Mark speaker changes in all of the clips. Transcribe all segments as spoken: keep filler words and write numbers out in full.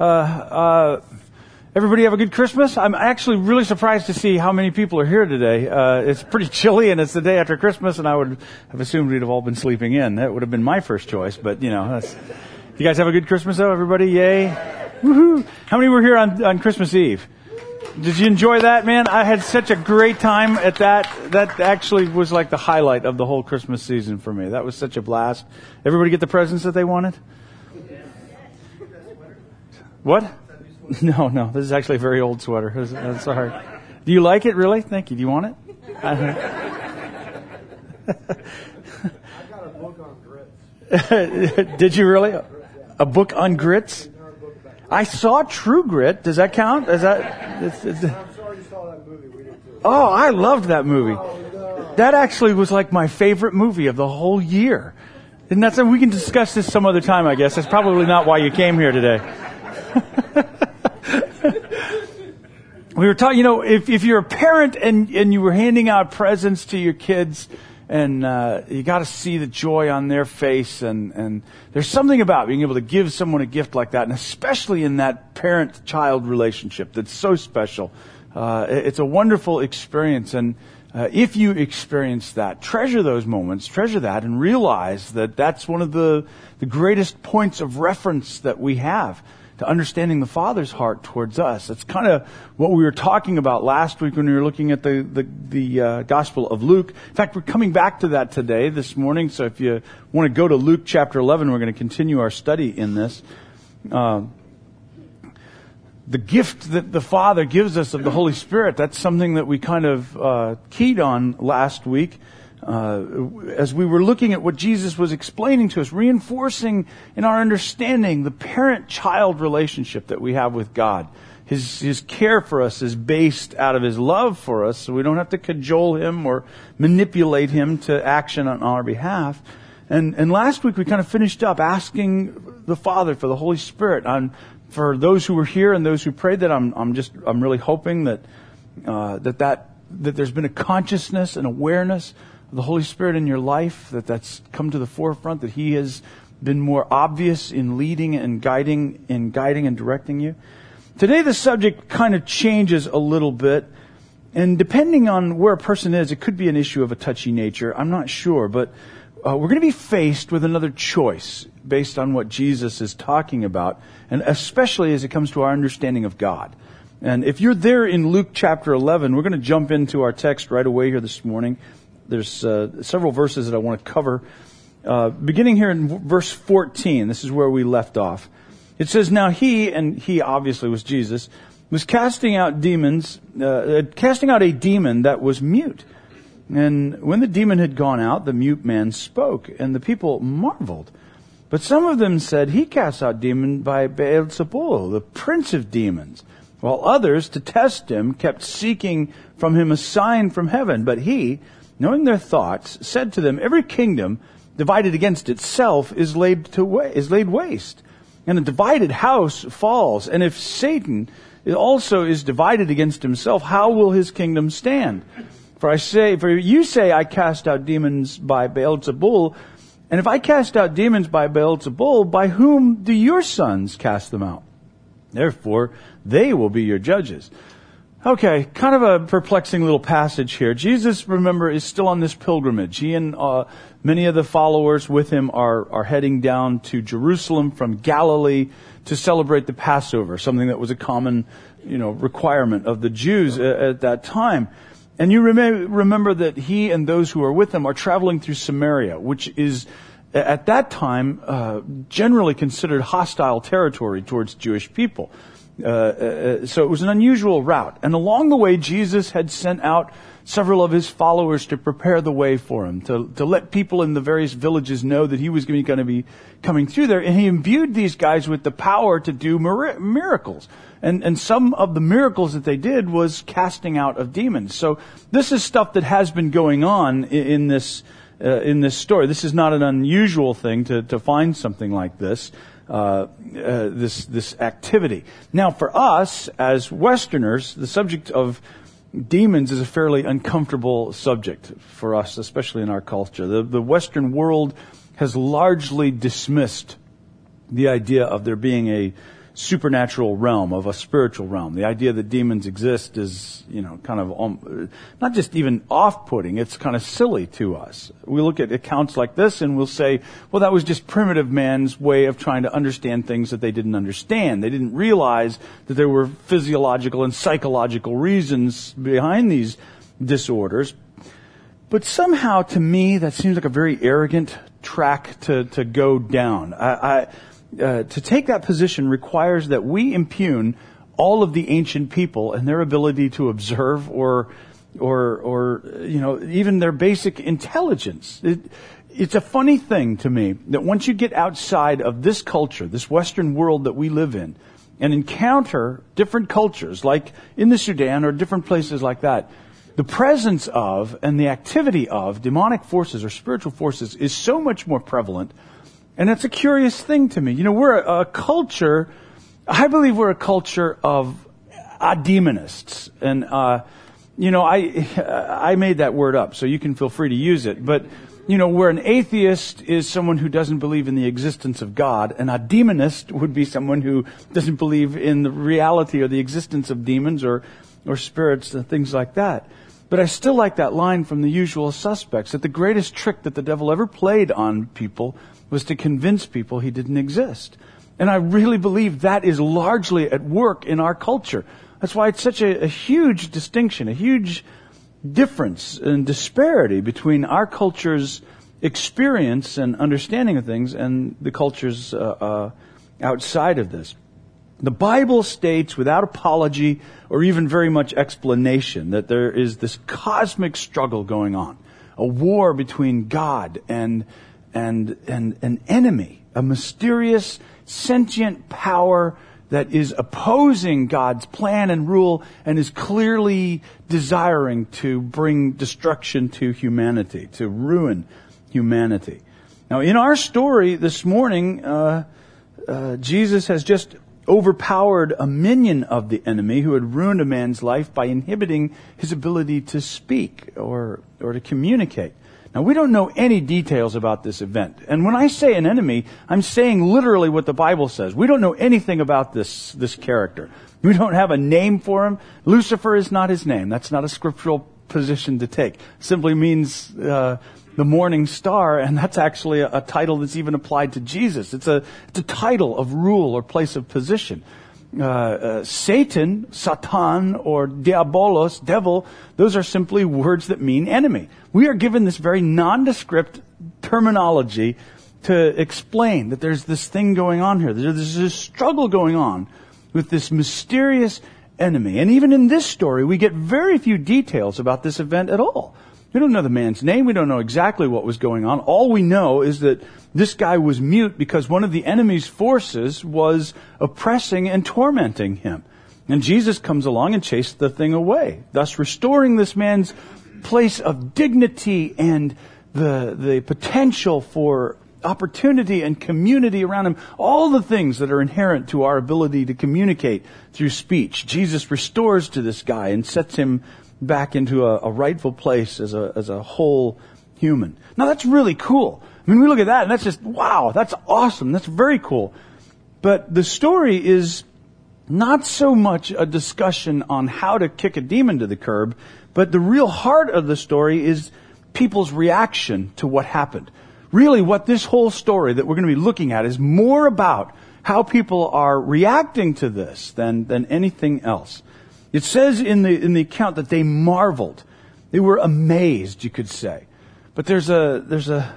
Speaker 1: Uh, uh, everybody have a good Christmas? I'm actually really surprised to see how many people are here today. Uh, it's pretty chilly and it's the day after Christmas, and I would have assumed we'd have all been sleeping in. That would have been my first choice, but you know, that's, you guys have a good Christmas though, everybody? Yay. Woohoo. How many were here on, on Christmas Eve? Did you enjoy that, man? I had such a great time at that. That actually was like the highlight of the whole Christmas season for me. That was such a blast. Everybody get the presents that they wanted? What? No, no. This is actually a very old sweater. I'm sorry. Do you like it, really? Thank you. Do you want it?
Speaker 2: I got a book on grits.
Speaker 1: Did you really? A book on grits? I saw True Grit. Does that count? Is that? It's, it's,
Speaker 2: I'm sorry you saw that movie. We did too.
Speaker 1: Oh, I loved that movie.
Speaker 2: Oh, no.
Speaker 1: That actually was like my favorite movie of the whole year. And that's, we can discuss this some other time, I guess. That's probably not why you came here today. We were talking, you know, if, if you're a parent and, and you were handing out presents to your kids, and uh, you got to see the joy on their face, and, and there's something about being able to give someone a gift like that, and especially in that parent-child relationship that's so special. Uh, it's a wonderful experience, and uh, if you experience that, treasure those moments, treasure that, and realize that that's one of the, the greatest points of reference that we have to understanding the Father's heart towards us. That's kind of what we were talking about last week when we were looking at the the, the uh, Gospel of Luke. In fact, we're coming back to that today, this morning. So if you want to go to Luke chapter eleven, we're going to continue our study in this. Uh, the gift that the Father gives us of the Holy Spirit, that's something that we kind of uh, keyed on last week. Uh, as we were looking at what Jesus was explaining to us, reinforcing in our understanding the parent-child relationship that we have with God. His, his care for us is based out of His love for us, so we don't have to cajole Him or manipulate Him to action on our behalf. And, and last week we kind of finished up asking the Father for the Holy Spirit. On, for those who were here and those who prayed that, I'm, I'm just, I'm really hoping that, uh, that that, that there's been a consciousness and awareness the Holy Spirit in your life, that that's come to the forefront, that He has been more obvious in leading and guiding, in guiding and directing you. Today the subject kind of changes a little bit, and depending on where a person is, it could be an issue of a touchy nature. I'm not sure, but uh, we're going to be faced with another choice based on what Jesus is talking about, and especially as it comes to our understanding of God. And if you're there in Luke chapter eleven, we're going to jump into our text right away here this morning. There's uh, several verses that I want to cover. Uh, beginning here in verse fourteen, this is where we left off. It says, "Now he," and he obviously was Jesus, "was casting out demons, uh, casting out a demon that was mute. And when the demon had gone out, the mute man spoke, and the people marveled. But some of them said, 'He casts out demons by Beelzebul, the prince of demons.' While others, to test him, kept seeking from him a sign from heaven. But he, knowing their thoughts, said to them, 'Every kingdom divided against itself is laid to wa- is laid waste, and a divided house falls. And if Satan also is divided against himself, how will his kingdom stand? For I say, for you say, I cast out demons by Beelzebul, and if I cast out demons by Beelzebul, by whom do your sons cast them out? Therefore, they will be your judges.'" Okay, kind of a perplexing little passage here. Jesus, remember, is still on this pilgrimage. He and uh, many of the followers with him are, are heading down to Jerusalem from Galilee to celebrate the Passover, something that was a common, you know, requirement of the Jews at, at that time. And you rem- remember that he and those who are with him are traveling through Samaria, which is at that time uh, generally considered hostile territory towards Jewish people. Uh, uh, so it was an unusual route. And along the way, Jesus had sent out several of his followers to prepare the way for him, to, to let people in the various villages know that he was going to be coming through there. And he imbued these guys with the power to do mir- miracles. And, and some of the miracles that they did was casting out of demons. So this is stuff that has been going on in, in this uh, in this story. This is not an unusual thing to, to find something like this. Uh, uh, this this activity. Now, for us as Westerners, the subject of demons is a fairly uncomfortable subject for us, especially in our culture. The the Western world has largely dismissed the idea of there being a supernatural realm, of a spiritual realm. The idea that demons exist is, you know, kind of um, not just even off-putting, it's kind of silly to us. We look at accounts like this and we'll say, well, that was just primitive man's way of trying to understand things that they didn't understand. They didn't realize that there were physiological and psychological reasons behind these disorders. But somehow, to me, that seems like a very arrogant track to, to go down. I, I Uh, to take that position requires that we impugn all of the ancient people and their ability to observe or, or, or, you know, even their basic intelligence. It, it's a funny thing to me that once you get outside of this culture, this Western world that we live in, and encounter different cultures, like in the Sudan or different places like that, the presence of and the activity of demonic forces or spiritual forces is so much more prevalent. And it's a curious thing to me. You know, we're a, a culture, I believe we're a culture of uh, demonists. And, uh, you know, I, I made that word up, so you can feel free to use it. But, you know, where an atheist is someone who doesn't believe in the existence of God, and a demonist would be someone who doesn't believe in the reality or the existence of demons or, or spirits and things like that. But I still like that line from The Usual Suspects, that the greatest trick that the devil ever played on people was to convince people he didn't exist. And I really believe that is largely at work in our culture. That's why it's such a, a huge distinction, a huge difference and disparity between our culture's experience and understanding of things and the cultures uh, uh, outside of this. The Bible states without apology or even very much explanation that there is this cosmic struggle going on, a war between God and and and an enemy, a mysterious sentient power that is opposing God's plan and rule and is clearly desiring to bring destruction to humanity, to ruin humanity. Now, in our story this morning, uh, uh, Jesus has just overpowered a minion of the enemy who had ruined a man's life by inhibiting his ability to speak or or to communicate. Now, we don't know any details about this event. And when I say an enemy, I'm saying literally what the Bible says. We don't know anything about this, this character. We don't have a name for him. Lucifer is not his name. That's not a scriptural position to take. It simply means uh, the morning star, and that's actually a, a title that's even applied to Jesus. It's a, it's a title of rule or place of position. Uh, uh, Satan, Satan, or Diabolos, devil, those are simply words that mean enemy. We are given this very nondescript terminology to explain that there's this thing going on here. There's this struggle going on with this mysterious enemy. And even in this story, we get very few details about this event at all. We don't know the man's name. We don't know exactly what was going on. All we know is that this guy was mute because one of the enemy's forces was oppressing and tormenting him. And Jesus comes along and chased the thing away, thus restoring this man's place of dignity and the, the potential for opportunity and community around him. All the things that are inherent to our ability to communicate through speech. Jesus restores to this guy and sets him back into a, a rightful place as a as a whole human. Now that's really cool. I mean, we look at that and that's just, wow, that's awesome. That's very cool. But the story is not so much a discussion on how to kick a demon to the curb, but the real heart of the story is people's reaction to what happened. Really, what this whole story that we're going to be looking at is more about how people are reacting to this than than anything else. It says in the in the account that they marveled. They were amazed, you could say. But there's a there's a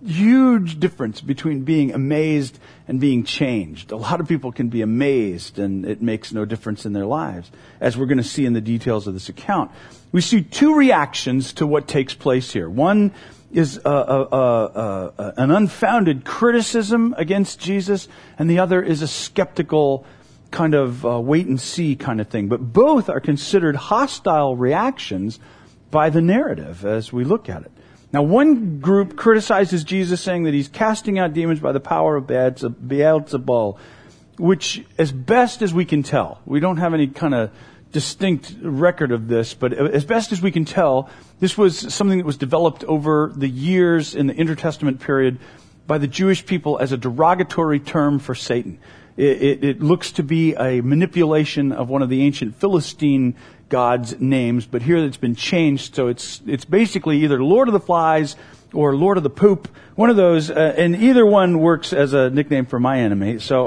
Speaker 1: huge difference between being amazed and being changed. A lot of people can be amazed and it makes no difference in their lives, as we're going to see in the details of this account. We see two reactions to what takes place here. One is a, a, a, a, an unfounded criticism against Jesus, and the other is a skeptical kind of uh, wait and see kind of thing. But both are considered hostile reactions by the narrative as we look at it. Now, one group criticizes Jesus, saying that he's casting out demons by the power of Beelzebul, which, as best as we can tell, we don't have any kind of distinct record of this, but as best as we can tell, this was something that was developed over the years in the intertestament period by the Jewish people as a derogatory term for Satan. It, it, it looks to be a manipulation of one of the ancient Philistine gods' names, but here it's been changed, so it's it's basically either Lord of the Flies or Lord of the Poop, one of those, uh, and either one works as a nickname for my enemy. So,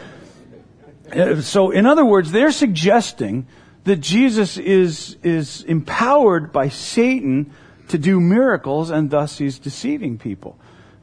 Speaker 1: uh, so in other words, they're suggesting that Jesus is is empowered by Satan to do miracles, and thus he's deceiving people.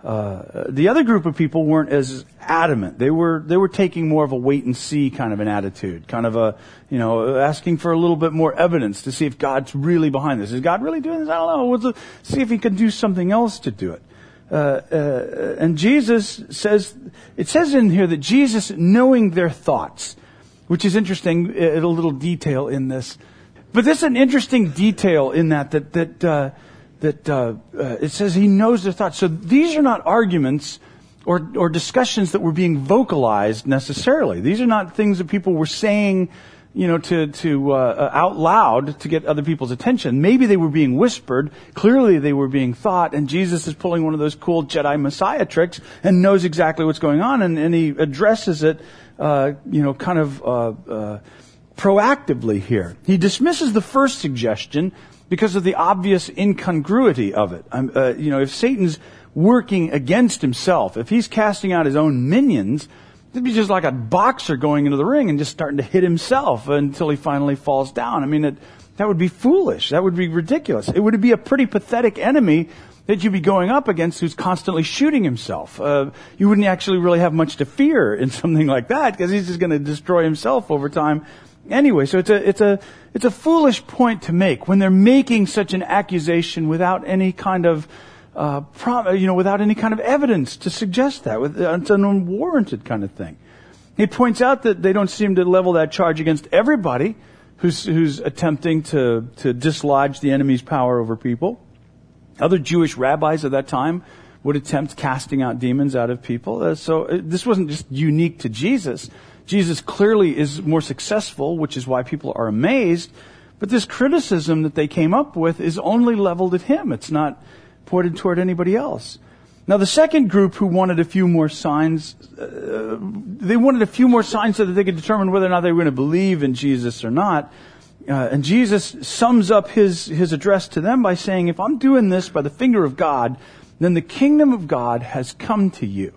Speaker 1: Uh, the other group of people weren't as adamant. They were they were taking more of a wait and see kind of an attitude, kind of a, you know, asking for a little bit more evidence to see if God's really behind this. Is God really doing this? I don't know. We'll the, see if he can do something else to do it. Uh, uh, and Jesus says, it says in here that Jesus, knowing their thoughts, which is interesting, a little detail in this. But there's an interesting detail in that, that, that, uh, that, uh, uh, it says he knows their thoughts. So these are not arguments or, or discussions that were being vocalized necessarily. These are not things that people were saying, you know, to, to, uh, out loud to get other people's attention. Maybe they were being whispered. Clearly they were being thought, and Jesus is pulling one of those cool Jedi Messiah tricks and knows exactly what's going on, and, and he addresses it, uh, you know, kind of, uh, uh, proactively here. He dismisses the first suggestion because of the obvious incongruity of it. Um, uh, you know, if Satan's working against himself, if he's casting out his own minions, it'd be just like a boxer going into the ring and just starting to hit himself until he finally falls down. I mean, it, that would be foolish. That would be ridiculous. It would be a pretty pathetic enemy that you'd be going up against who's constantly shooting himself. Uh, you wouldn't actually really have much to fear in something like that, because he's just going to destroy himself over time. Anyway, so it's a it's a it's a foolish point to make when they're making such an accusation without any kind of uh, prom- you know without any kind of evidence to suggest that. With, uh, it's an unwarranted kind of thing. He points out that they don't seem to level that charge against everybody who's who's attempting to to dislodge the enemy's power over people. Other Jewish rabbis of that time would attempt casting out demons out of people. Uh, so uh, this wasn't just unique to Jesus. Jesus clearly is more successful, which is why people are amazed. But this criticism that they came up with is only leveled at him. It's not pointed toward anybody else. Now, the second group who wanted a few more signs, uh, they wanted a few more signs so that they could determine whether or not they were going to believe in Jesus or not. Uh, and Jesus sums up his, his address to them by saying, if I'm doing this by the finger of God, then the kingdom of God has come to you.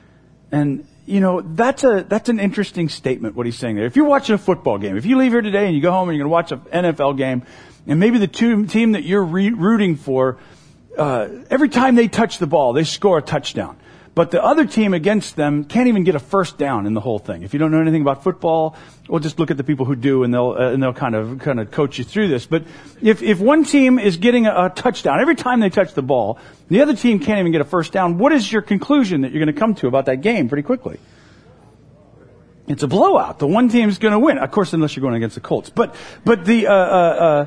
Speaker 1: And you know, that's a, that's an interesting statement, what he's saying there. If you're watching a football game, if you leave here today and you go home and you're going to watch an N F L game, and maybe the two, team that you're re- rooting for, uh, every time they touch the ball, they score a touchdown. But the other team against them can't even get a first down in the whole thing. If you don't know anything about football, well, just look at the people who do, and they'll uh, and they'll kind of kind of coach you through this. But if if one team is getting a, a touchdown every time they touch the ball, the other team can't even get a first down, what is your conclusion that you're going to come to about that game pretty quickly? It's a blowout. The one team's going to win, of course, unless you're going against the Colts. But but the uh, uh,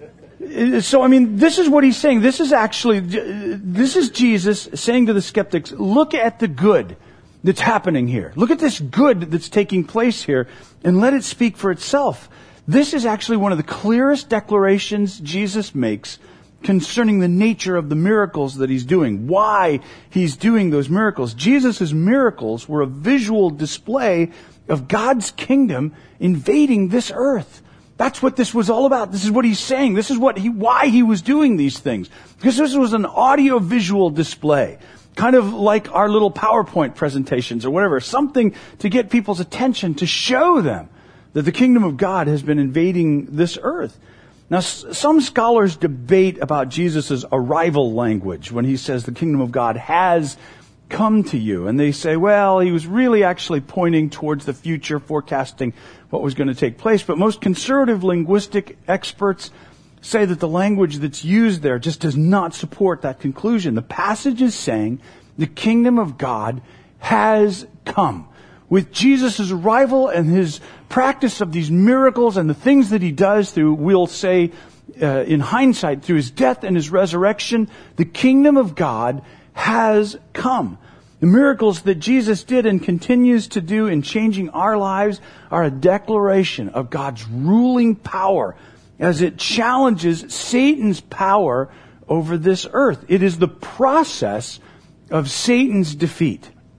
Speaker 1: uh, so I mean, this is what he's saying. This is actually this is Jesus saying to the skeptics, look at the good that's happening here. Look at this good that's taking place here, and let it speak for itself. This is actually one of the clearest declarations Jesus makes concerning the nature of the miracles that he's doing, why he's doing those miracles. Jesus' miracles were a visual display of God's kingdom invading this earth. That's what this was all about. This is what he's saying. This is what he, why he was doing these things. Because this was an audio-visual display. Kind of like our little PowerPoint presentations or whatever. Something to get people's attention, to show them that the kingdom of God has been invading this earth. Now, some scholars debate about Jesus' arrival language when he says the kingdom of God has come to you. And they say, well, he was really actually pointing towards the future, forecasting what was going to take place. But most conservative linguistic experts say that the language that's used there just does not support that conclusion. The passage is saying the kingdom of God has come. With Jesus' arrival and his practice of these miracles and the things that he does through, we'll say, uh, in hindsight, through his death and his resurrection, the kingdom of God has come. The miracles that Jesus did and continues to do in changing our lives are a declaration of God's ruling power as it challenges Satan's power over this earth. It is the process of Satan's defeat.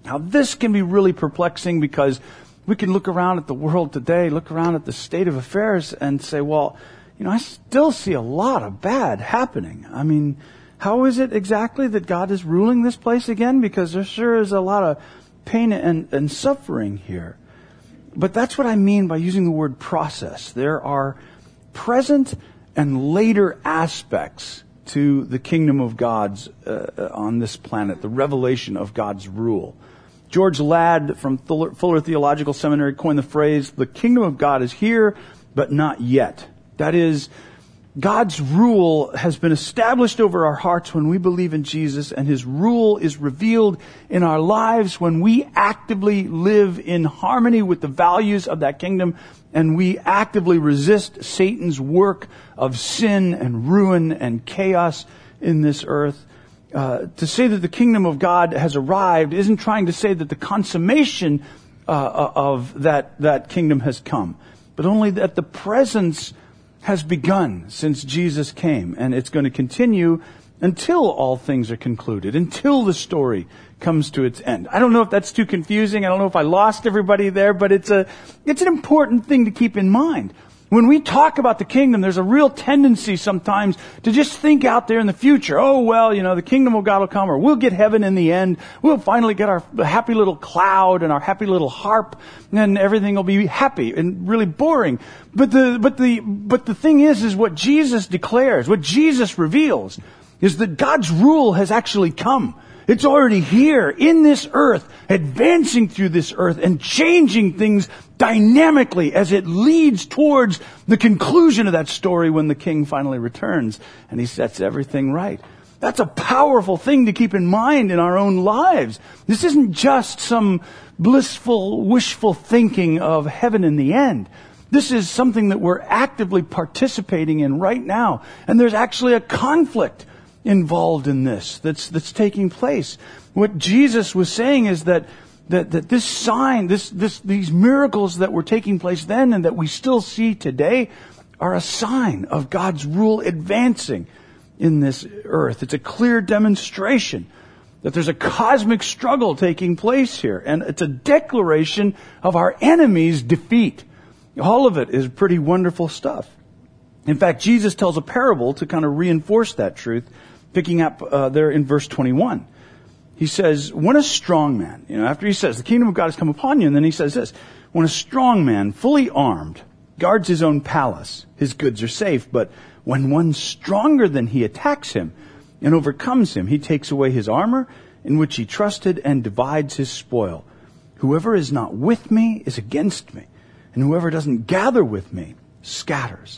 Speaker 1: Now, this can be really perplexing because we can look around at the world today, look around at the state of affairs and say, well, you know, I still see a lot of bad happening. I mean, how is it exactly that God is ruling this place again? Because there sure is a lot of pain and, and suffering here. But that's what I mean by using the word process. There are present and later aspects to the kingdom of God's uh, on this planet, the revelation of God's rule. George Ladd from Fuller Theological Seminary coined the phrase, the kingdom of God is here, but not yet. That is, God's rule has been established over our hearts when we believe in Jesus, and His rule is revealed in our lives when we actively live in harmony with the values of that kingdom, and we actively resist Satan's work of sin and ruin and chaos in this earth. Uh, to say that the kingdom of God has arrived isn't trying to say that the consummation uh, of that, that kingdom has come, but only that the presence has begun since Jesus came, and it's going to continue until all things are concluded, until the story comes to its end. I don't know if that's too confusing. I don't know if I lost everybody there, but it's a, it's an important thing to keep in mind. When we talk about the kingdom, there's a real tendency sometimes to just think out there in the future. Oh, well, you know, the kingdom of God will come, or we'll get heaven in the end. We'll finally get our happy little cloud and our happy little harp, and everything will be happy and really boring. But the, but the, but the thing is, is what Jesus declares, what Jesus reveals, is that God's rule has actually come. It's already here in this earth, advancing through this earth and changing things dynamically as it leads towards the conclusion of that story when the king finally returns and he sets everything right. That's a powerful thing to keep in mind in our own lives. This isn't just some blissful, wishful thinking of heaven in the end. This is something that we're actively participating in right now. And there's actually a conflict involved in this that's that's taking place. What Jesus was saying is that that that this sign, this this these miracles that were taking place then and that we still see today are a sign of God's rule advancing in this earth. It's a clear demonstration that there's a cosmic struggle taking place here, and it's a declaration of our enemy's defeat. All of it is pretty wonderful stuff. In fact, Jesus tells a parable to kind of reinforce that truth, picking up uh, there in verse twenty-one. He says, when a strong man, you know, after he says, the kingdom of God has come upon you, and then he says this, when a strong man, fully armed, guards his own palace, his goods are safe, but when one stronger than he attacks him and overcomes him, he takes away his armor in which he trusted and divides his spoil. Whoever is not with me is against me, and whoever doesn't gather with me scatters.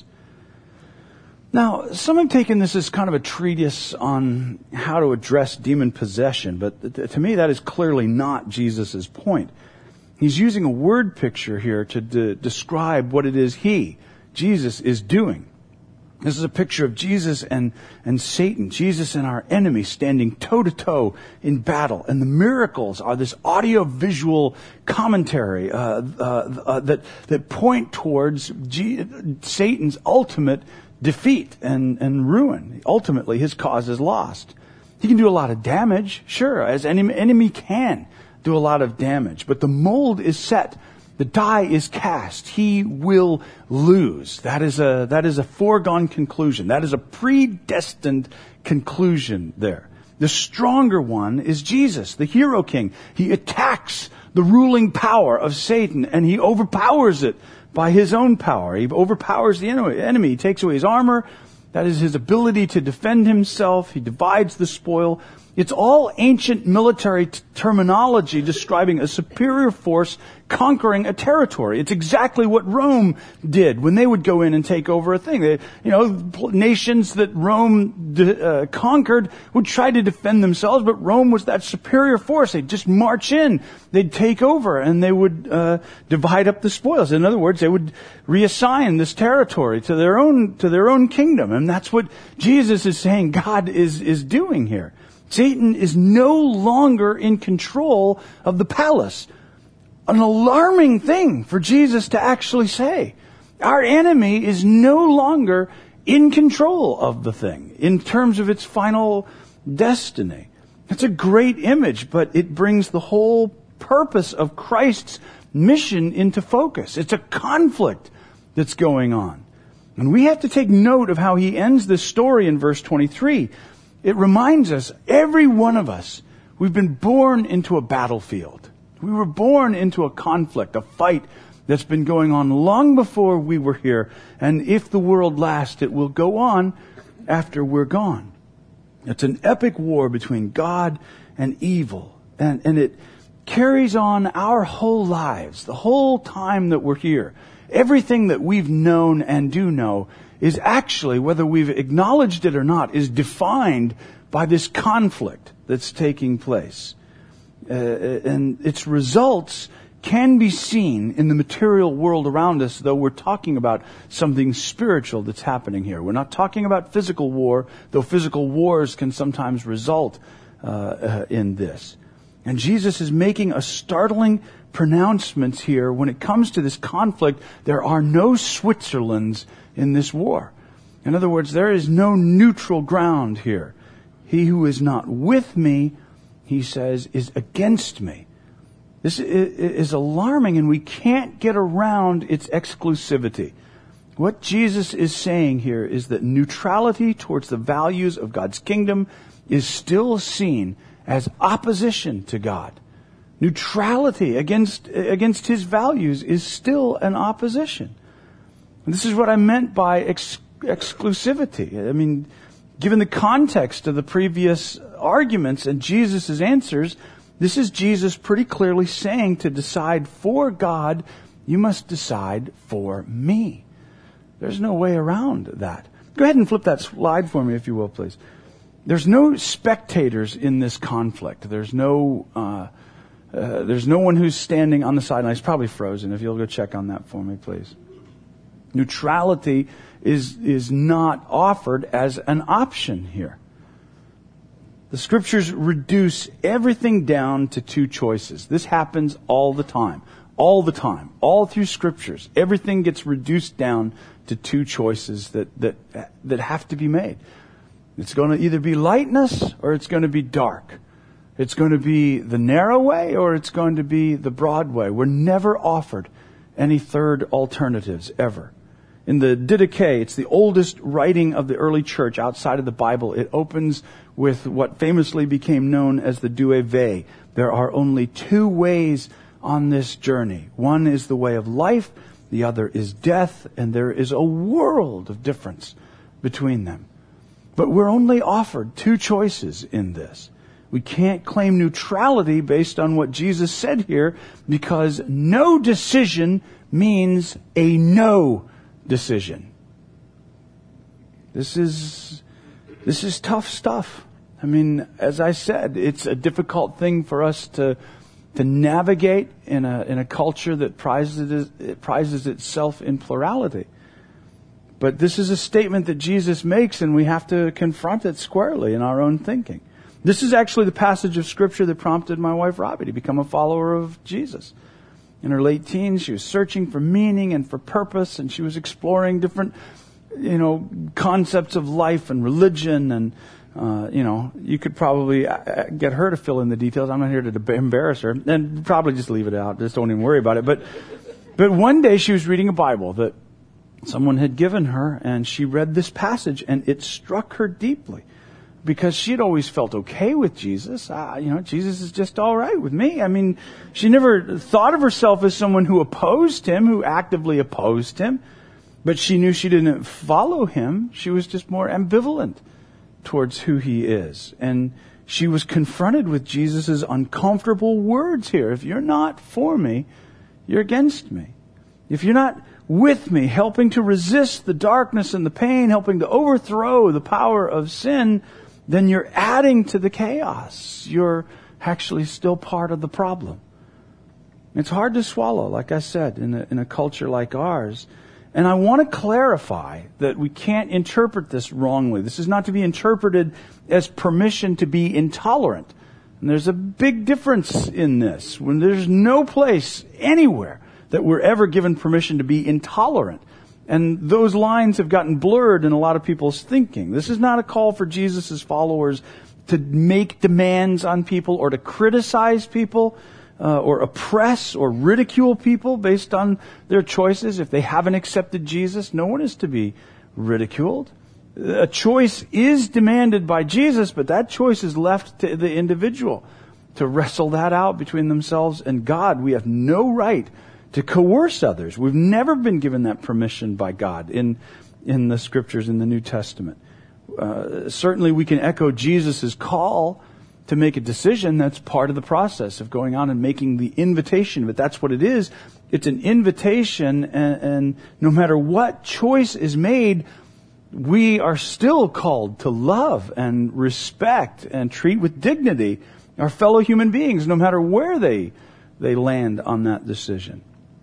Speaker 1: Now, some have taken this as kind of a treatise on how to address demon possession, but to me that is clearly not Jesus' point. He's using a word picture here to de- describe what it is he, Jesus, is doing. This is a picture of Jesus and, and Satan, Jesus and our enemy standing toe-to-toe in battle. And the miracles are this audio-visual commentary uh, uh, uh, that, that point towards G- Satan's ultimate defeat and, and ruin. Ultimately, his cause is lost. He can do a lot of damage, sure, as any enemy can do a lot of damage. But the mold is set. The die is cast. He will lose. That is a, that is a foregone conclusion. That is a predestined conclusion there. The stronger one is Jesus, the hero king. He attacks the ruling power of Satan and he overpowers it by his own power. He overpowers the enemy. He takes away his armor. That is his ability to defend himself. He divides the spoil. It's all ancient military t- terminology describing a superior force conquering a territory. It's exactly what Rome did when they would go in and take over a thing. They, you know, nations that Rome de- uh, conquered would try to defend themselves, but Rome was that superior force. They'd just march in, they'd take over, and they would uh, divide up the spoils. In other words, they would reassign this territory to their own to their own kingdom, and that's what Jesus is saying God is is doing here. Satan is no longer in control of the palace. An alarming thing for Jesus to actually say. Our enemy is no longer in control of the thing in terms of its final destiny. It's a great image, but it brings the whole purpose of Christ's mission into focus. It's a conflict that's going on. And we have to take note of how he ends this story in verse twenty-three. It reminds us, every one of us, we've been born into a battlefield. We were born into a conflict, a fight that's been going on long before we were here. And if the world lasts, it will go on after we're gone. It's an epic war between God and evil. And, and it carries on our whole lives, the whole time that we're here. Everything that we've known and do know is actually, whether we've acknowledged it or not, is defined by this conflict that's taking place. Uh, and its results can be seen in the material world around us, though we're talking about something spiritual that's happening here. We're not talking about physical war, though physical wars can sometimes result uh, uh, in this. And Jesus is making a startling pronouncement here when it comes to this conflict. There are no Switzerlands in this war. In other words, there is no neutral ground here. He who is not with me, he says, is against me. This is alarming, and we can't get around its exclusivity. What Jesus is saying here is that neutrality towards the values of God's kingdom is still seen as opposition to God. Neutrality against against his values is still an opposition. And this is what I meant by ex- exclusivity. I mean, given the context of the previous arguments and Jesus' answers, this is Jesus pretty clearly saying to decide for God, you must decide for me. There's no way around that. Go ahead and flip that slide for me, if you will, please. There's no spectators in this conflict. There's no uh, uh, there's no one who's standing on the sideline. It's probably frozen. If you'll go check on that for me, please. Neutrality is is not offered as an option here. The scriptures reduce everything down to two choices. This happens all the time. All the time. All through scriptures. Everything gets reduced down to two choices that, that, that have to be made. It's going to either be lightness or it's going to be dark. It's going to be the narrow way or it's going to be the broad way. We're never offered any third alternatives ever. In the Didache, it's the oldest writing of the early church outside of the Bible. It opens with what famously became known as the Douay Ve. There are only two ways on this journey. One is the way of life, the other is death, and there is a world of difference between them. But we're only offered two choices in this. We can't claim neutrality based on what Jesus said here, because no decision means a no decision. This is this is tough stuff. I mean, as I said, it's a difficult thing for us to to navigate in a in a culture that prizes it prizes itself in plurality. But this is a statement that Jesus makes, and we have to confront it squarely in our own thinking. This is actually the passage of Scripture that prompted my wife Robbie to become a follower of Jesus. In her late teens, she was searching for meaning and for purpose, and she was exploring different, you know, concepts of life and religion. And, uh, you know, you could probably get her to fill in the details. I'm not here to embarrass her. And probably just leave it out. Just don't even worry about it. But, but one day she was reading a Bible that someone had given her, and she read this passage, and it struck her deeply. Because she had always felt okay with Jesus. Uh, you know, Jesus is just all right with me. I mean, she never thought of herself as someone who opposed him, who actively opposed him. But she knew she didn't follow him. She was just more ambivalent towards who he is. And she was confronted with Jesus' uncomfortable words here. If you're not for me, you're against me. If you're not with me, helping to resist the darkness and the pain, helping to overthrow the power of sin, then you're adding to the chaos. You're actually still part of the problem. It's hard to swallow, like I said, in a, in a culture like ours. And I want to clarify that we can't interpret this wrongly. This is not to be interpreted as permission to be intolerant. And there's a big difference in this. When there's no place anywhere that we're ever given permission to be intolerant. And those lines have gotten blurred in a lot of people's thinking. This is not a call for Jesus' followers to make demands on people or to criticize people uh, or oppress or ridicule people based on their choices. If they haven't accepted Jesus, no one is to be ridiculed. A choice is demanded by Jesus, but that choice is left to the individual to wrestle that out between themselves and God. We have no right to coerce others. We've never been given that permission by God in in the Scriptures in the New Testament. Uh, certainly we can echo Jesus' call to make a decision. That's part of the process of going on and making the invitation. But that's what it is. It's an invitation, and, and no matter what choice is made, we are still called to love and respect and treat with dignity our fellow human beings, no matter where they they land on that decision.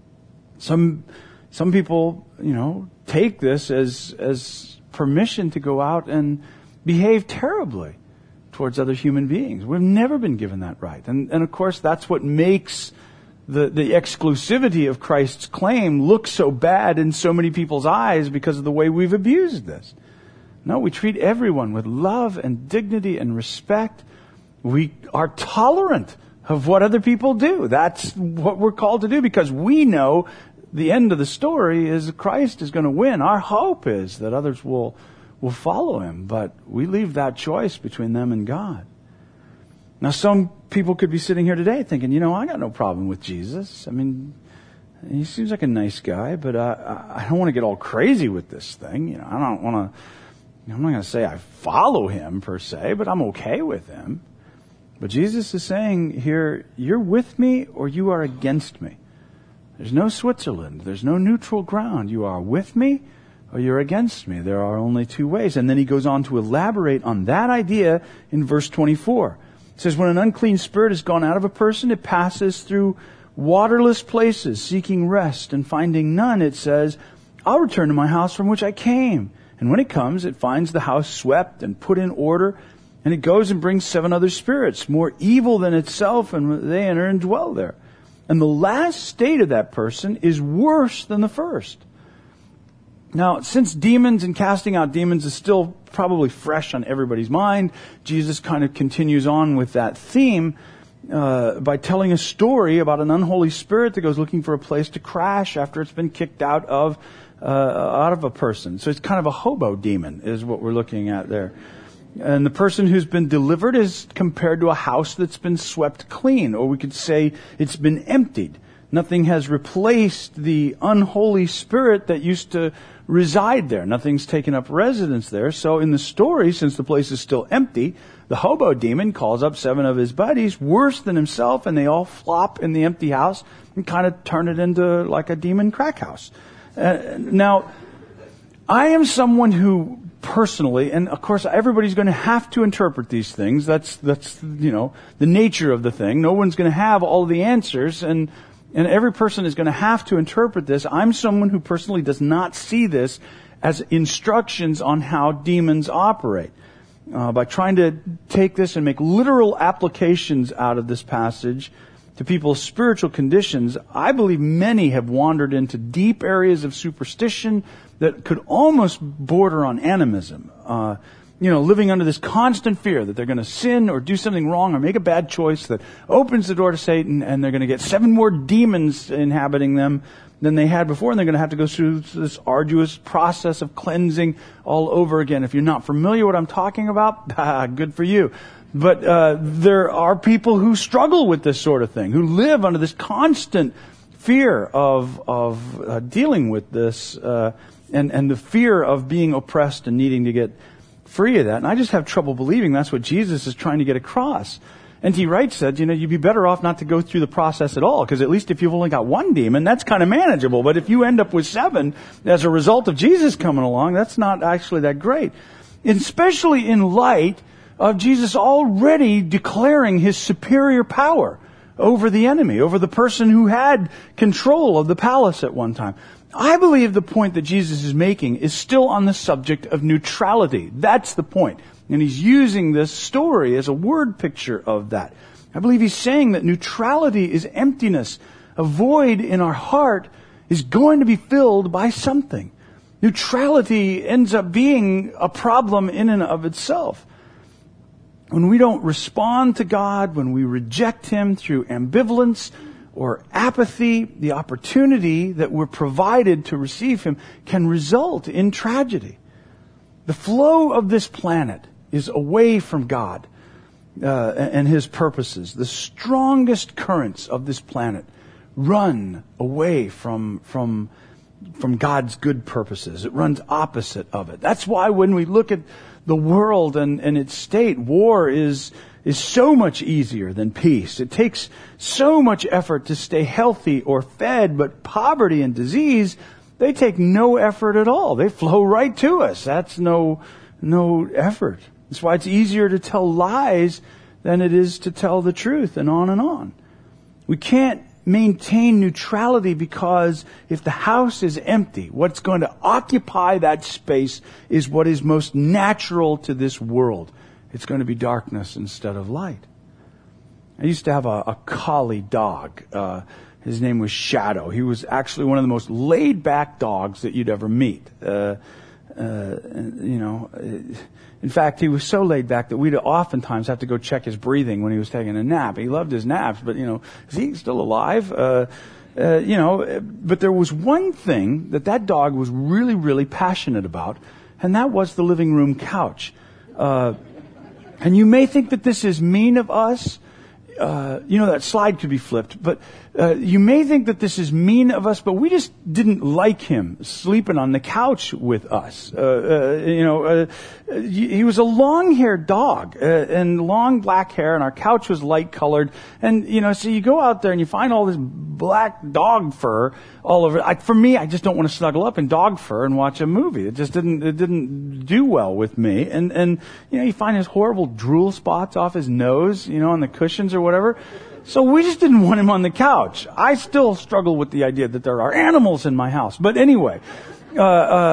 Speaker 1: Some some people, you know, take this as as permission to go out and behave terribly towards other human beings. We've never been given that right. And and of course that's what makes the the exclusivity of Christ's claim look so bad in so many people's eyes, because of the way we've abused this. No, we treat everyone with love and dignity and respect. We are tolerant of what other people do. That's what we're called to do, because we know the end of the story is Christ is going to win. Our hope is that others will will follow him, but we leave that choice between them and God. Now, some people could be sitting here today thinking, you know, I got no problem with Jesus. I mean, he seems like a nice guy, but uh, I don't want to get all crazy with this thing. You know, I don't want to, I'm not going to say I follow him per se, but I'm okay with him. But Jesus is saying here, you're with me or you are against me. There's no Switzerland. There's no neutral ground. You are with me or you're against me. There are only two ways. And then he goes on to elaborate on that idea in verse twenty-four. It says, when an unclean spirit has gone out of a person, it passes through waterless places, seeking rest, and finding none, it says, I'll return to my house from which I came. And when it comes, it finds the house swept and put in order, and it goes and brings seven other spirits, more evil than itself, and they enter and dwell there. And the last state of that person is worse than the first. Now, since demons and casting out demons is still probably fresh on everybody's mind, Jesus kind of continues on with that theme uh, by telling a story about an unholy spirit that goes looking for a place to crash after it's been kicked out of uh, out of a person. So it's kind of a hobo demon is what we're looking at there. And the person who's been delivered is compared to a house that's been swept clean, or we could say it's been emptied. Nothing has replaced the unholy spirit that used to reside there. Nothing's taken up residence there. So in the story, since the place is still empty, the hobo demon calls up seven of his buddies, worse than himself, and they all flop in the empty house and kind of turn it into like a demon crack house. Uh, now, I am someone who personally, and of course everybody's going to have to interpret these things. That's, that's, you know, the nature of the thing. No one's going to have all the answers, and And every person is going to have to interpret this. I'm someone who personally does not see this as instructions on how demons operate. Uh, by trying to take this and make literal applications out of this passage to people's spiritual conditions, I believe many have wandered into deep areas of superstition that could almost border on animism. Uh, You know, living under this constant fear that they're going to sin or do something wrong or make a bad choice that opens the door to Satan, and they're going to get seven more demons inhabiting them than they had before, and they're going to have to go through this arduous process of cleansing all over again. If you're not familiar with what I'm talking about, ah, good for you. But uh, there are people who struggle with this sort of thing, who live under this constant fear of of uh, dealing with this uh, and, and the fear of being oppressed and needing to get free of that. And I just have trouble believing that's what Jesus is trying to get across. N T Wright said, you know, you'd be better off not to go through the process at all, because at least if you've only got one demon, that's kind of manageable. But if you end up with seven as a result of Jesus coming along, that's not actually that great. Especially in light of Jesus already declaring his superior power over the enemy, over the person who had control of the palace at one time. I believe the point that Jesus is making is still on the subject of neutrality. That's the point. And he's using this story as a word picture of that. I believe he's saying that neutrality is emptiness. A void in our heart is going to be filled by something. Neutrality ends up being a problem in and of itself. when we don't respond to God, when we reject Him through ambivalence or apathy, the opportunity that we're provided to receive Him can result in tragedy. The flow of this planet is away from God uh, and His purposes. The strongest currents of this planet run away from from from God's good purposes. It runs opposite of it. That's why when we look at the world and, and its state, war is is so much easier than peace. It takes so much effort to stay healthy or fed, but poverty and disease, they take no effort at all. They flow right to us. That's no no effort. That's why it's easier to tell lies than it is to tell the truth, and on and on. We can't maintain neutrality because if the house is empty, what's going to occupy that space is what is most natural to this world. It's going to be darkness instead of light. I used to have a, a collie dog. Uh, his name was Shadow. He was actually one of the most laid-back dogs that you'd ever meet. Uh, uh, you know, in fact, he was so laid back that we'd oftentimes have to go check his breathing when he was taking a nap. He loved his naps, but, you know, is he still alive? Uh, uh, you know, but there was one thing that that dog was really, really passionate about, and that was the living room couch. Uh, and you may think that this is mean of us. Uh, you know, that slide could be flipped, but uh, you may think that this is mean of us, but we just didn't like him sleeping on the couch with us. Uh, uh, you know, uh, he was a long-haired dog uh, and long black hair, and our couch was light-colored. And, you know, so you go out there and you find all this black dog fur all over. I, for me, I just don't want to snuggle up in dog fur and watch a movie. It just didn't, it didn't do well with me. And, and, you know, you find his horrible drool spots off his nose, you know, on the cushions or whatever. So we just didn't want him on the couch. I still struggle with the idea that there are animals in my house. But anyway, uh,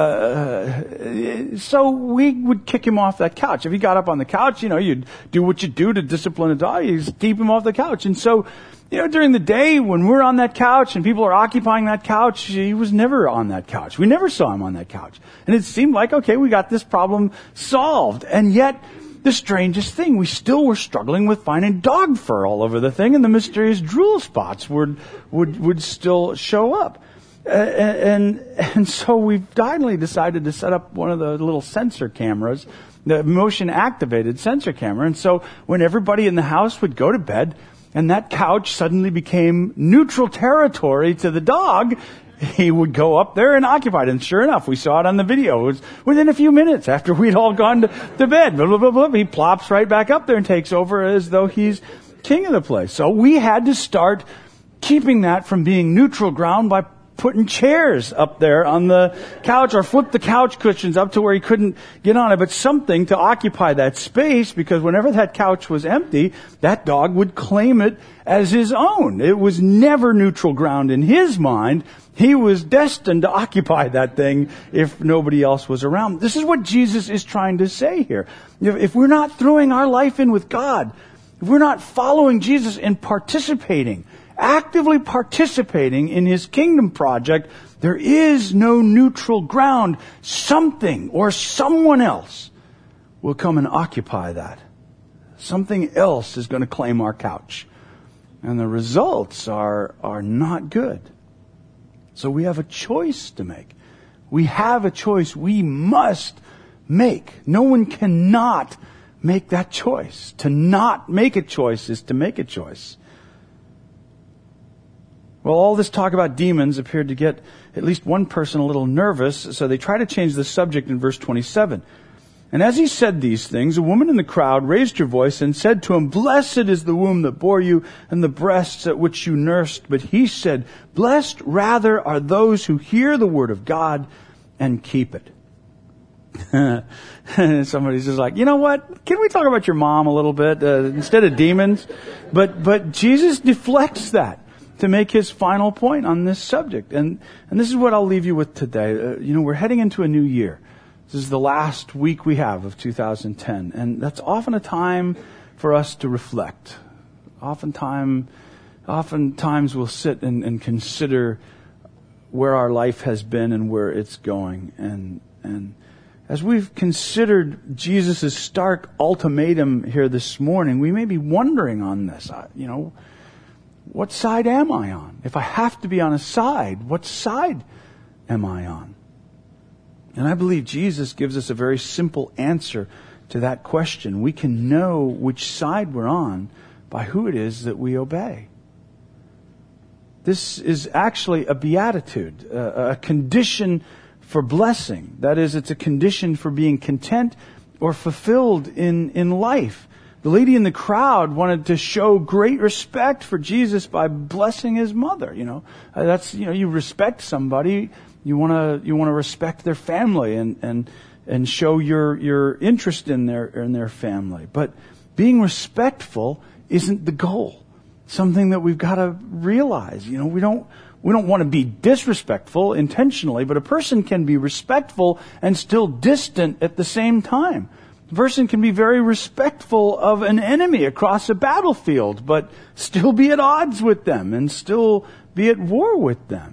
Speaker 1: uh, so we would kick him off that couch. If he got up on the couch, you know, you'd do what you do to discipline a dog. You just keep him off the couch. And so, you know, during the day when we're on that couch and people are occupying that couch, he was never on that couch. We never saw him on that couch. And it seemed like, okay, we got this problem solved. And yet, the strangest thing, we still were struggling with finding dog fur all over the thing, and the mysterious drool spots would would would still show up. Uh, and and so we finally decided to set up one of the little sensor cameras, the motion activated sensor camera. And so when everybody in the house would go to bed, and that couch suddenly became neutral territory to the dog, he would go up there and occupy it. And sure enough, we saw it on the video. It was within a few minutes after we'd all gone to, to bed. Blah, blah, blah, blah, he plops right back up there and takes over as though he's king of the place. So we had to start keeping that from being neutral ground by putting chairs up there on the couch, or flip the couch cushions up to where he couldn't get on it, but something to occupy that space, because whenever that couch was empty, that dog would claim it as his own. It was never neutral ground in his mind. He was destined to occupy that thing if nobody else was around. This is what Jesus is trying to say here. If we're not throwing our life in with God, if we're not following Jesus and participating, actively participating in His kingdom project, there is no neutral ground. Something or someone else will come and occupy that. Something else is going to claim our couch. And the results are, are not good. So we have a choice to make. We have a choice we must make. No one cannot make that choice. To not make a choice is to make a choice. Well, all this talk about demons appeared to get at least one person a little nervous, so they try to change the subject in verse twenty-seven. And as he said these things, a woman in the crowd raised her voice and said to him, "Blessed is the womb that bore you and the breasts at which you nursed." But he said, "Blessed rather are those who hear the word of God and keep it." And somebody's just like, you know what? Can we talk about your mom a little bit uh, instead of demons? But but Jesus deflects that to make his final point on this subject. And and this is what I'll leave you with today. Uh, you know, we're heading into a new year. This is the last week we have of two thousand ten. And that's often a time for us to reflect. Oftentimes, oftentimes we'll sit and, and consider where our life has been and where it's going. And and as we've considered Jesus' stark ultimatum here this morning, we may be wondering on this. You know, what side am I on? If I have to be on a side, what side am I on? And I believe Jesus gives us a very simple answer to that question. We can know which side we're on by who it is that we obey. This is actually a beatitude, a, a condition for blessing. That is, it's a condition for being content or fulfilled in, in life. The lady in the crowd wanted to show great respect for Jesus by blessing his mother. You know, uh, that's, you know, you respect somebody, you want to, you want to respect their family and, and, and show your, your interest in their, in their family. But being respectful isn't the goal. Something that we've got to realize. You know, we don't, we don't want to be disrespectful intentionally, but a person can be respectful and still distant at the same time. A person can be very respectful of an enemy across a battlefield, but still be at odds with them and still be at war with them.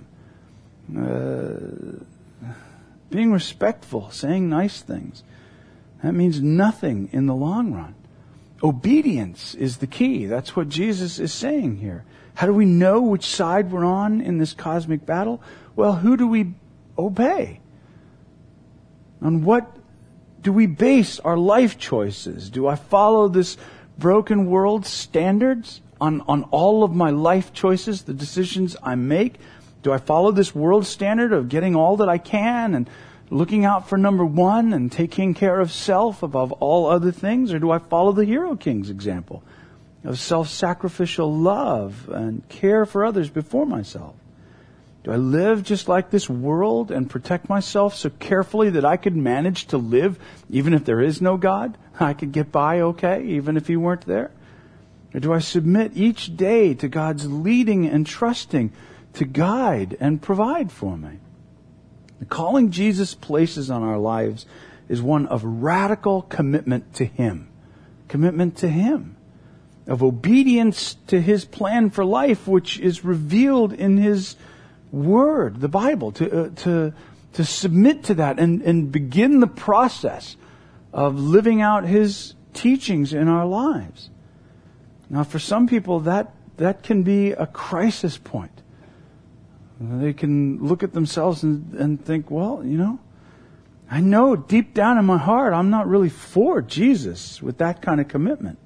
Speaker 1: Uh, being respectful, saying nice things, that means nothing in the long run. Obedience is the key. That's what Jesus is saying here. How do we know which side we're on in this cosmic battle? Well, who do we obey? On what do we base our life choices? Do I follow this broken world's standards on, on all of my life choices, the decisions I make? Do I follow this world standard of getting all that I can and looking out for number one and taking care of self above all other things? Or do I follow the Hero King's example of self-sacrificial love and care for others before myself? Do I live just like this world and protect myself so carefully that I could manage to live even if there is no God? I could get by okay even if He weren't there? Or do I submit each day to God's leading and trusting to guide and provide for me? The calling Jesus places on our lives is one of radical commitment to Him. Commitment to Him. Of obedience to His plan for life, which is revealed in His Word, the Bible. To, uh, to, to submit to that and, and begin the process of living out His teachings in our lives. Now, for some people, that, that can be a crisis point. They can look at themselves and, and think, well, you know, I know deep down in my heart I'm not really for Jesus with that kind of commitment.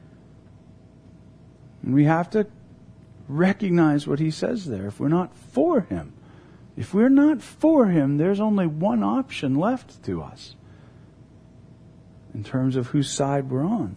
Speaker 1: And we have to recognize what He says there. If we're not for Him, if we're not for Him, there's only one option left to us in terms of whose side we're on.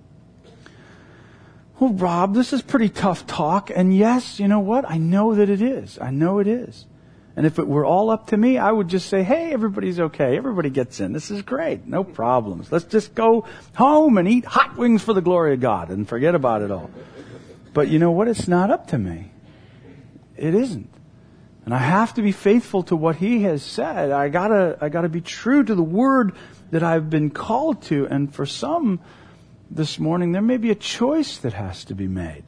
Speaker 1: Well, Rob, this is pretty tough talk. And yes, you know what? I know that it is. I know it is. And if it were all up to me, I would just say, hey, everybody's okay. Everybody gets in. This is great. No problems. Let's just go home and eat hot wings for the glory of God and forget about it all. But you know what? It's not up to me. It isn't. And I have to be faithful to what He has said. I gotta, I gotta be true to the word that I've been called to. And for some this morning, there may be a choice that has to be made.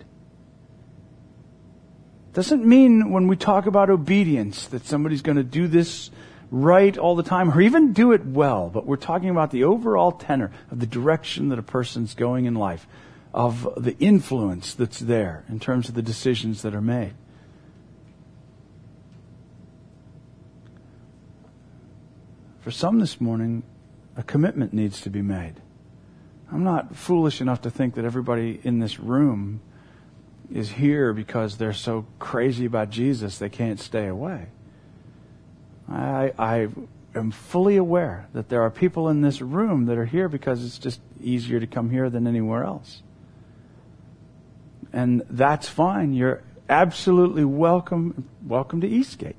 Speaker 1: Doesn't mean when we talk about obedience that somebody's going to do this right all the time or even do it well, but we're talking about the overall tenor of the direction that a person's going in life, of the influence that's there in terms of the decisions that are made. For some this morning, a commitment needs to be made. I'm not foolish enough to think that everybody in this room is here because they're so crazy about Jesus they can't stay away. I, I am fully aware that there are people in this room that are here because it's just easier to come here than anywhere else. And that's fine. You're absolutely welcome, welcome to Eastgate.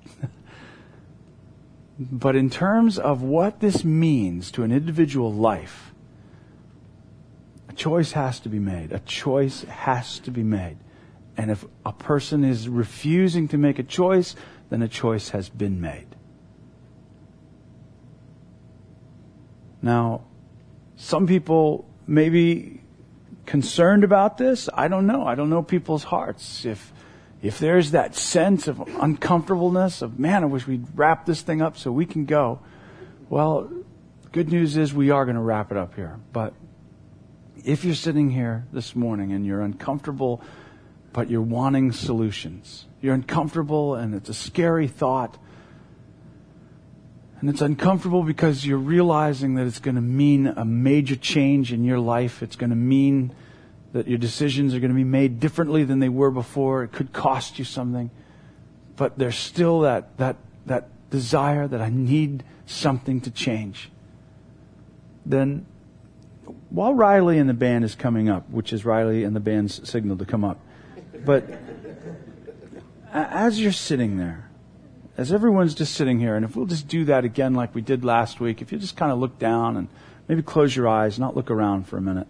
Speaker 1: But in terms of what this means to an individual life, a choice has to be made. A choice has to be made. And if a person is refusing to make a choice, then a choice has been made. Now, some people may be concerned about this. I don't know. I don't know people's hearts. If if there's that sense of uncomfortableness, of, man, I wish we'd wrap this thing up so we can go. Well, good news is we are going to wrap it up here. But if you're sitting here this morning and you're uncomfortable, but you're wanting solutions, you're uncomfortable and it's a scary thought, and it's uncomfortable because you're realizing that it's going to mean a major change in your life. It's going to mean that your decisions are going to be made differently than they were before. It could cost you something. But there's still that that that desire that I need something to change. Then, while Riley and the band is coming up, which is Riley and the band's signal to come up, but as you're sitting there, as everyone's just sitting here, and if we'll just do that again like we did last week, if you just kind of look down and maybe close your eyes, not look around for a minute.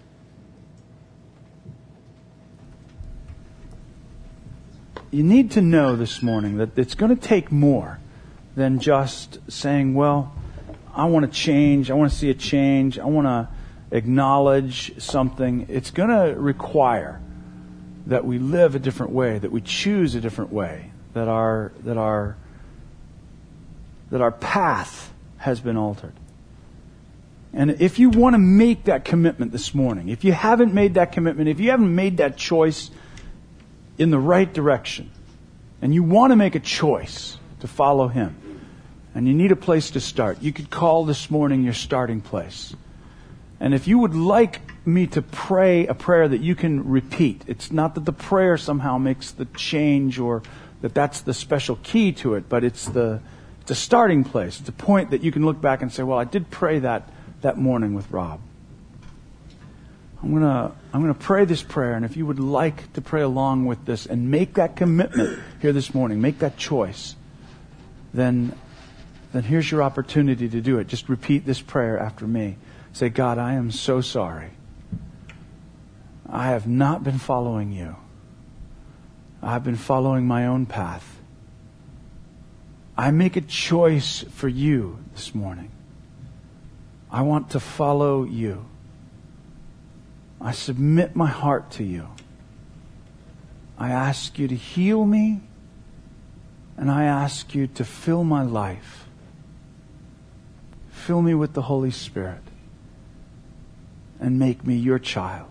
Speaker 1: You need to know this morning that it's going to take more than just saying, well, I want to change, I want to see a change, I want to acknowledge something. It's going to require that we live a different way, that we choose a different way, that our that our that our path has been altered. And if you want to make that commitment this morning, if you haven't made that commitment, if you haven't made that choice in the right direction, and you want to make a choice to follow Him, and you need a place to start, you could call this morning your starting place. And if you would like me to pray a prayer that you can repeat, it's not that the prayer somehow makes the change or that that's the special key to it, but it's the, it's a starting place. It's a point that you can look back and say, well, I did pray that that morning with Rob. I'm gonna I'm gonna pray this prayer, and if you would like to pray along with this and make that commitment here this morning, make that choice, then then here's your opportunity to do it. Just repeat this prayer after me. Say, God, I am so sorry. I have not been following you. I've been following my own path. I make a choice for you this morning. I want to follow you. I submit my heart to you. I ask you to heal me, and I ask you to fill my life. Fill me with the Holy Spirit and make me your child.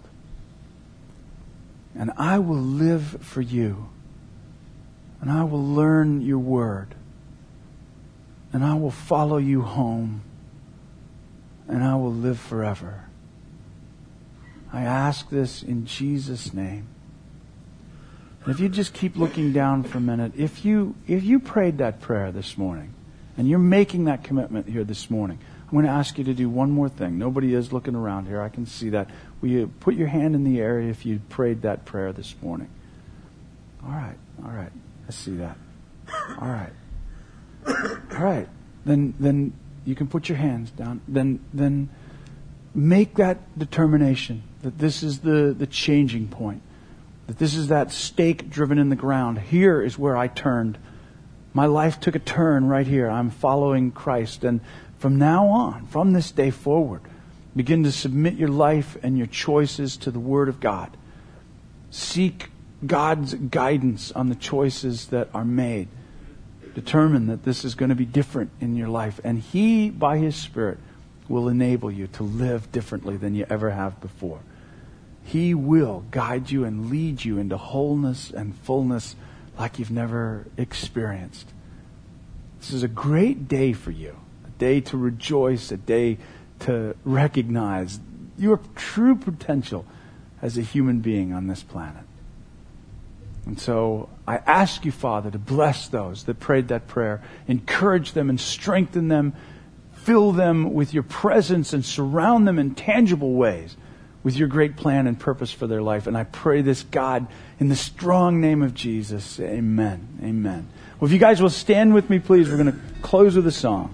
Speaker 1: And I will live for you, and I will learn your word, and I will follow you home, and I will live forever. I ask this in Jesus' name. And if you just keep looking down for a minute, if you if you prayed that prayer this morning, and you're making that commitment here this morning, I'm going to ask you to do one more thing. Nobody is looking around here. I can see that. Will you put your hand in the air if you prayed that prayer this morning? All right. All right. I see that. All right. All right. Then then you can put your hands down. Then then make that determination that this is the, the changing point. That this is that stake driven in the ground. Here is where I turned. My life took a turn right here. I'm following Christ. And from now on, from this day forward, begin to submit your life and your choices to the Word of God. Seek God's guidance on the choices that are made. Determine that this is going to be different in your life. And He, by His Spirit, will enable you to live differently than you ever have before. He will guide you and lead you into wholeness and fullness like you've never experienced. This is a great day for you. A day to rejoice, a day to recognize your true potential as a human being on this planet. And so I ask you, Father, to bless those that prayed that prayer. Encourage them and strengthen them. Fill them with your presence and surround them in tangible ways with your great plan and purpose for their life. And I pray this, God, in the strong name of Jesus. Amen. Amen. Well, if you guys will stand with me, please, we're going to close with a song.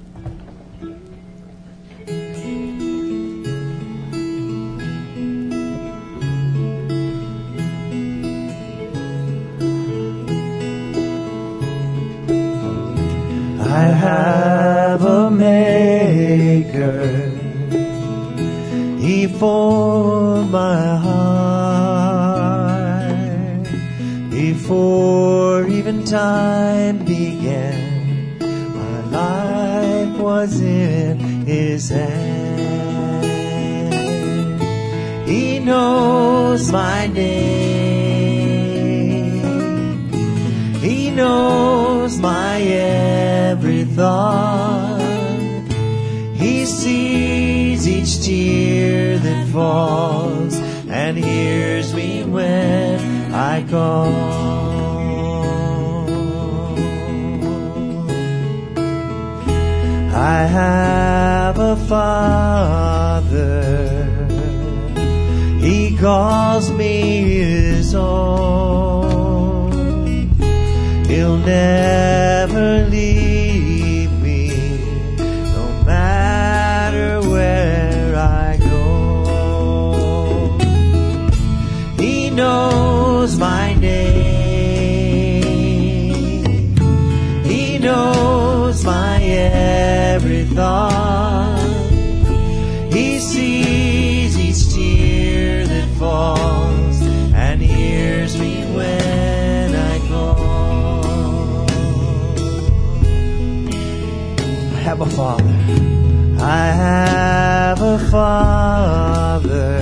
Speaker 3: I have a Maker. He formed my heart before even time began. My life was in His hand. He knows my name. He knows my every thought. He sees each tear that falls and hears me when I call. I have a Father. He calls me His own. He'll never leave me, no matter where I go. He knows my name. He knows my every thought. He sees each tear that falls and hears me when I call. I have a Father. I have a Father.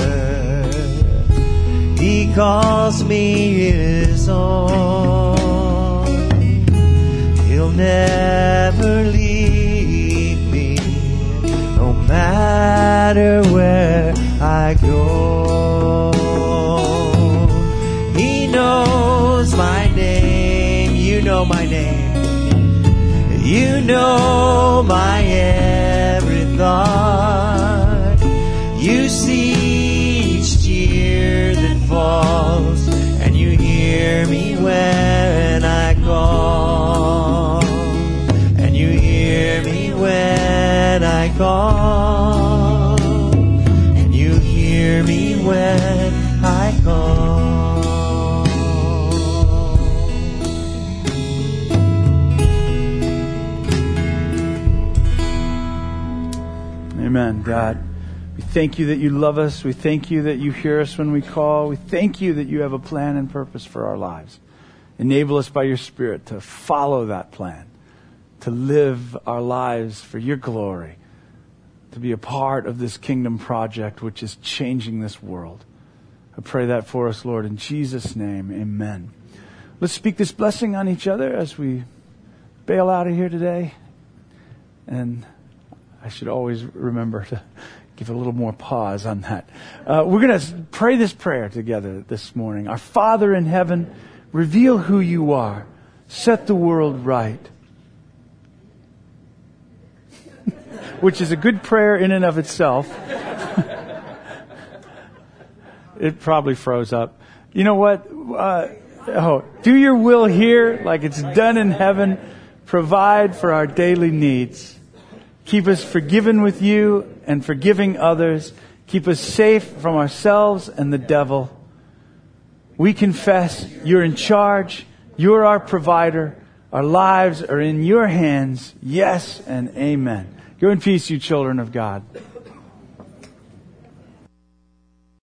Speaker 3: He calls me His own. He'll never leave me, no matter where I go. He knows my name. You know my name. You know my every thought. You see each tear that falls, and you hear me when I call. And you hear me when I call. And you hear me when I call.
Speaker 1: Amen, God. We thank you that you love us. We thank you that you hear us when we call. We thank you that you have a plan and purpose for our lives. Enable us by your Spirit to follow that plan, to live our lives for your glory, to be a part of this kingdom project which is changing this world. I pray that for us, Lord, in Jesus' name, amen. Let's speak this blessing on each other as we bail out of here today. And I should always remember to give a little more pause on that. Uh, we're going to pray this prayer together this morning. Our Father in heaven, reveal who you are. Set the world right. Which is a good prayer in and of itself. It probably froze up. You know what? Uh, oh, do your will here like it's done in heaven. Provide for our daily needs. Keep us forgiven with you and forgiving others. Keep us safe from ourselves and the devil. We confess you're in charge. You're our provider. Our lives are in your hands. Yes and amen. Go in peace, you children of God.